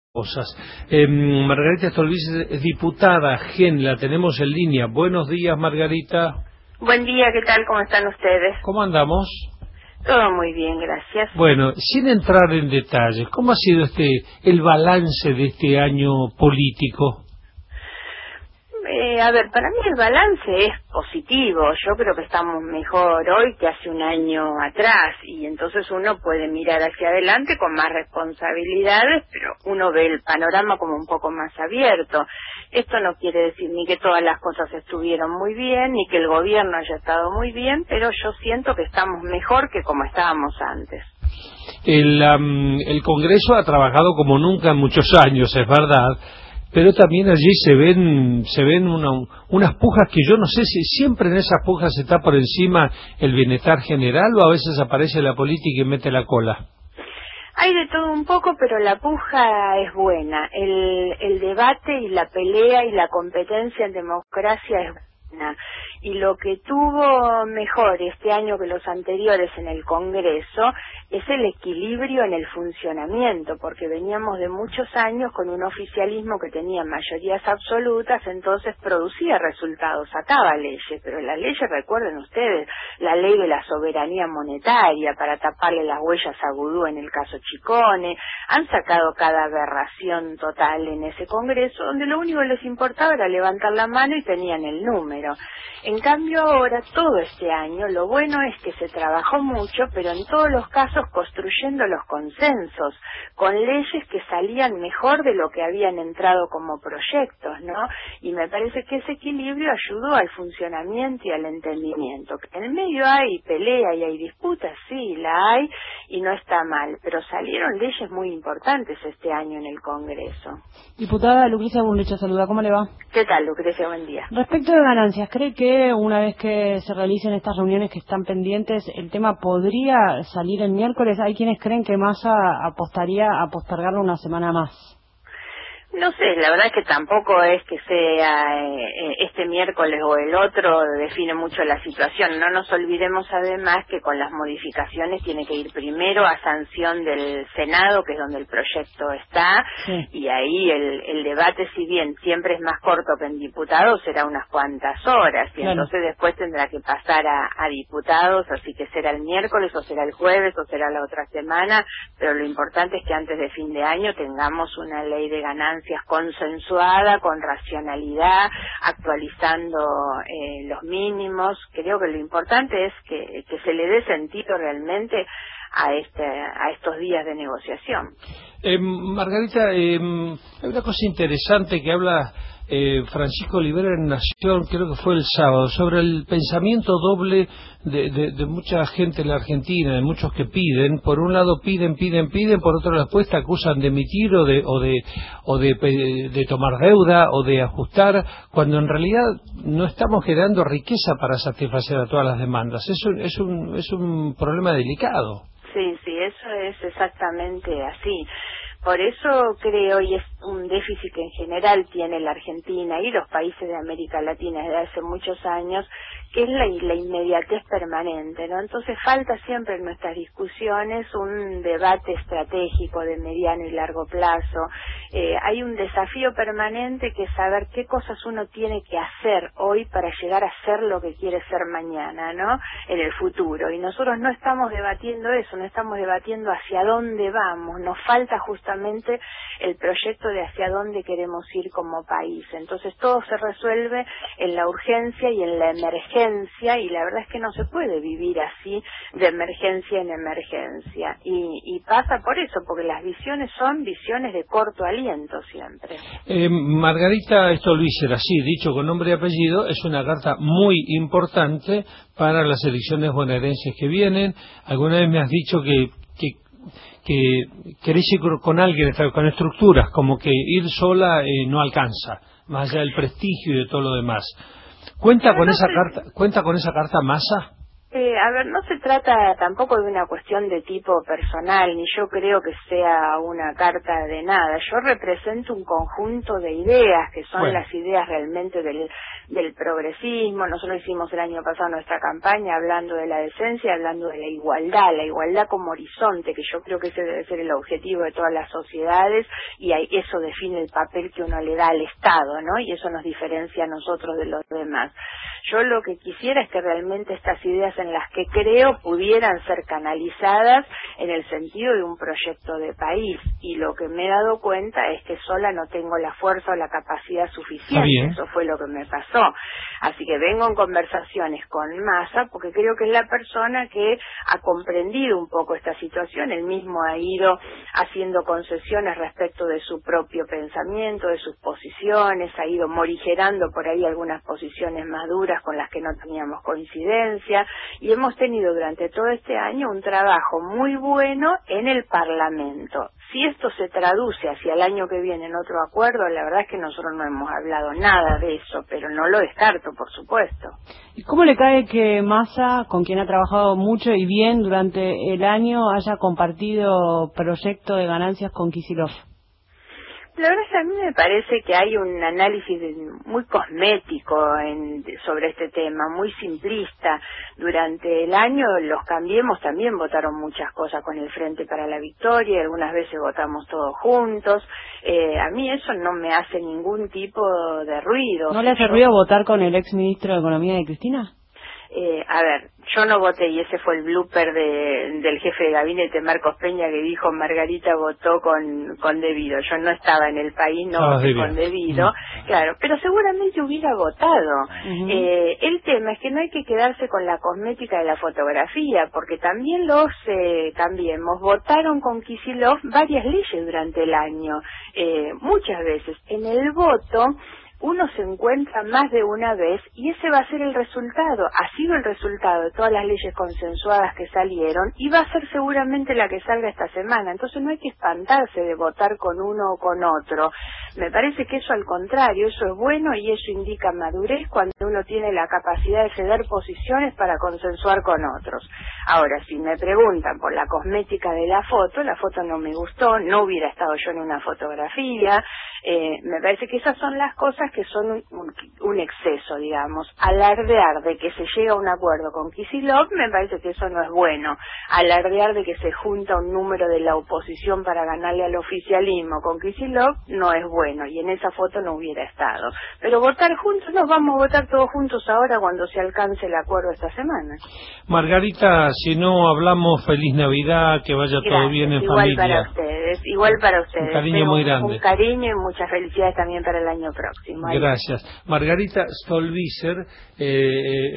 Cosas. Margarita Stolbizer es diputada GEN, la tenemos en línea. Buenos días, Margarita. Buen día, ¿qué tal? ¿Cómo están ustedes? ¿Cómo andamos? Todo muy bien, gracias. Bueno, sin entrar en detalles, ¿cómo ha sido el balance de este año político? A ver, para mí el balance es positivo. Yo creo que estamos mejor hoy que hace un año atrás y entonces uno puede mirar hacia adelante con más responsabilidades, pero uno ve el panorama como un poco más abierto. Esto no quiere decir ni que todas las cosas estuvieron muy bien, ni que el gobierno haya estado muy bien, pero yo siento que estamos mejor que como estábamos antes. El Congreso ha trabajado como nunca en muchos años, es verdad. Pero también allí se ven unas pujas que yo no sé si siempre en esas pujas está por encima el bienestar general o a veces aparece la política y mete la cola. Hay de todo un poco, pero la puja es buena. El debate y la pelea y la competencia en democracia es buena. Y lo que tuvo mejor este año que los anteriores en el Congreso es el equilibrio en el funcionamiento, porque veníamos de muchos años con un oficialismo que tenía mayorías absolutas, entonces producía resultados, sacaba leyes, pero las leyes, recuerden ustedes, la ley de la soberanía monetaria para taparle las huellas a Vudú en el caso Chicone, han sacado cada aberración total en ese Congreso, donde lo único que les importaba era levantar la mano y tenían el número. En cambio ahora, todo este año, lo bueno es que se trabajó mucho, pero en todos los casos construyendo los consensos, con leyes que salían mejor de lo que habían entrado como proyectos, ¿no? Y me parece que ese equilibrio ayudó al funcionamiento y al entendimiento. En el medio hay pelea y hay disputas, sí, la hay, y no está mal, pero salieron leyes muy importantes este año en el Congreso. Diputada Lucrecia Burlich, saluda, ¿cómo le va? ¿Qué tal, Lucrecia? Buen día. Respecto de ganancias, ¿cree que una vez que se realicen estas reuniones que están pendientes, el tema podría salir el miércoles? Hay quienes creen que Massa apostaría a postergarlo una semana más. No sé, la verdad es que tampoco es que sea este miércoles o el otro define mucho la situación. No nos olvidemos además que con las modificaciones tiene que ir primero a sanción del Senado, que es donde el proyecto está, sí. Y ahí el debate, si bien siempre es más corto que en diputados, será unas cuantas horas, y claro, entonces después tendrá que pasar a diputados, así que será el miércoles o será el jueves o será la otra semana, pero lo importante es que antes de fin de año tengamos una ley de ganancias consensuada, con racionalidad, actualizando los mínimos. Creo que lo importante es que se le dé sentido realmente a estos días de negociación. Margarita, hay una cosa interesante que habla Francisco Olivera en Nación, creo que fue el sábado, sobre el pensamiento doble de mucha gente en la Argentina, de muchos que piden. Por un lado piden, por otro lado después te acusan de emitir o de tomar deuda o de ajustar, cuando en realidad no estamos generando riqueza para satisfacer a todas las demandas. Es un problema delicado. Sí, eso es exactamente así. Por eso creo, y es un déficit que en general tiene la Argentina y los países de América Latina desde hace muchos años, que es la inmediatez permanente, ¿no? Entonces falta siempre en nuestras discusiones un debate estratégico de mediano y largo plazo. Hay un desafío permanente que es saber qué cosas uno tiene que hacer hoy para llegar a ser lo que quiere ser mañana, ¿no? En el futuro. Y nosotros no estamos debatiendo eso, no estamos debatiendo hacia dónde vamos. Nos falta justamente el proyecto de hacia dónde queremos ir como país. Entonces todo se resuelve en la urgencia y en la emergencia, y la verdad es que no se puede vivir así de emergencia en emergencia. Y pasa por eso, porque las visiones son visiones de corto aliento siempre. Margarita Stolbizer, así dicho con nombre y apellido, es una carta muy importante para las elecciones bonaerenses que vienen. Alguna vez me has dicho que querés ir con alguien, con estructuras, como que ir sola no alcanza, más allá del prestigio y de todo lo demás. ¿Cuenta con esa carta Massa? A ver, no se trata tampoco de una cuestión de tipo personal, ni yo creo que sea una carta de nada. Yo represento un conjunto de ideas, que son las ideas realmente del progresismo. Nosotros hicimos el año pasado nuestra campaña hablando de la decencia, hablando de la igualdad como horizonte, que yo creo que ese debe ser el objetivo de todas las sociedades, y eso define el papel que uno le da al Estado, ¿no? Y eso nos diferencia a nosotros de los demás. Yo lo que quisiera es que realmente estas ideas en las que creo pudieran ser canalizadas en el sentido de un proyecto de país, y lo que me he dado cuenta es que sola no tengo la fuerza o la capacidad suficiente. Eso fue lo que me pasó. Así que vengo en conversaciones con Massa porque creo que es la persona que ha comprendido un poco esta situación. Él mismo ha ido haciendo concesiones respecto de su propio pensamiento, de sus posiciones, ha ido morigerando por ahí algunas posiciones más duras con las que no teníamos coincidencia, y hemos tenido durante todo este año un trabajo muy bueno en el Parlamento. Si esto se traduce hacia el año que viene en otro acuerdo, la verdad es que nosotros no hemos hablado nada de eso, pero no lo descarto, por supuesto. ¿Y cómo le cae que Massa, con quien ha trabajado mucho y bien durante el año, haya compartido proyecto de ganancias con Kicillof? La verdad es que a mí me parece que hay un análisis muy cosmético sobre este tema, muy simplista. Durante el año los Cambiemos también votaron muchas cosas con el Frente para la Victoria, y algunas veces votamos todos juntos. A mí eso no me hace ningún tipo de ruido. ¿No le hace ruido votar con el ex ministro de Economía de Cristina? A ver, yo no voté, y ese fue el blooper del jefe de gabinete, Marcos Peña, que dijo Margarita votó con debido. Yo no estaba en el país, no voté con debido, claro, pero seguramente hubiera votado. El tema es que no hay que quedarse con la cosmética de la fotografía, porque también los Cambiemos votaron con Kicillof varias leyes durante el año. Muchas veces en el voto uno se encuentra más de una vez, y ese va a ser el resultado, ha sido el resultado de todas las leyes consensuadas que salieron, y va a ser seguramente la que salga esta semana. Entonces no hay que espantarse de votar con uno o con otro. Me parece que eso, al contrario, eso es bueno, y eso indica madurez cuando uno tiene la capacidad de ceder posiciones para consensuar con otros. Ahora, si me preguntan por la cosmética de la foto no me gustó, no hubiera estado yo en una fotografía. Me parece que esas son las cosas que son un exceso, digamos. Alardear de que se llega a un acuerdo con Kicillof, me parece que eso no es bueno. Alardear de que se junta un número de la oposición para ganarle al oficialismo con Kicillof no es bueno, y en esa foto no hubiera estado. Pero votar juntos, nos vamos a votar todos juntos ahora cuando se alcance el acuerdo esta semana. Margarita, si no hablamos, feliz Navidad, que vaya todo bien en familia. Igual para ustedes. Un cariño muy grande. Un cariño y muchas felicidades también para el año próximo. Gracias. Margarita Stolbizer,